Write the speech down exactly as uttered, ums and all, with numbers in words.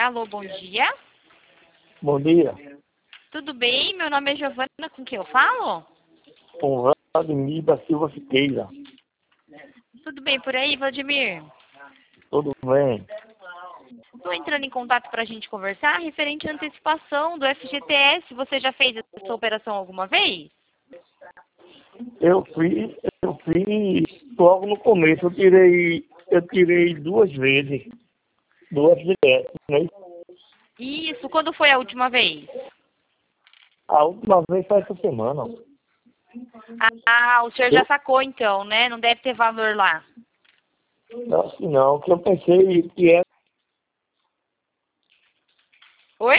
Alô, bom dia. Bom dia. Tudo bem? Meu nome é Giovana, com quem eu falo? Com Vladimir da Silva Siqueira. Tudo bem por aí, Vladimir? Tudo bem? Estou entrando em contato para a gente conversar referente à antecipação do F G T S. Você já fez essa operação alguma vez? Eu fiz, eu fiz logo no começo, eu tirei, eu tirei duas vezes, duas vezes, né? Isso, quando foi a última vez? A última vez foi essa semana. Ah, o senhor já Eu, sacou então, né? Não deve ter valor lá. eu acho que não, que eu pensei que era